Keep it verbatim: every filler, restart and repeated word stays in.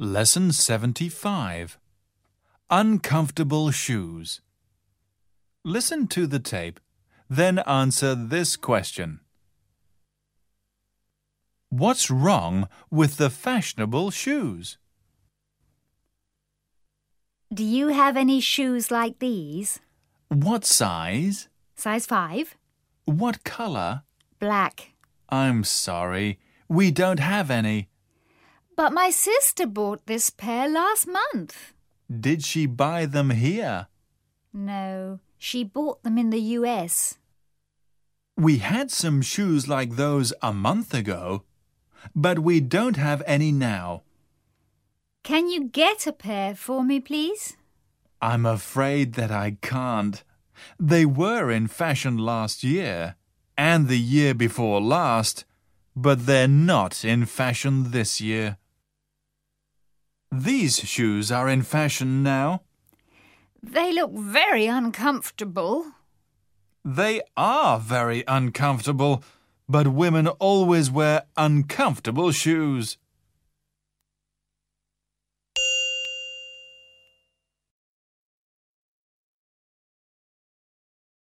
Lesson seventy-five. Uncomfortable shoes. Listen to the tape, then answer this question. What's wrong with the fashionable shoes? Do you have any shoes like these? What size? Size five? What color? Black. I'm sorry, we don't have any. But my sister bought this pair last month. Did she buy them here? No, she bought them in the U S. We had some shoes like those a month ago, but we don't have any now. Can you get a pair for me, please? I'm afraid that I can't. They were in fashion last year and the year before last, but they're not in fashion this year. These shoes are in fashion now. They look very uncomfortable. They are very uncomfortable, but women always wear uncomfortable shoes.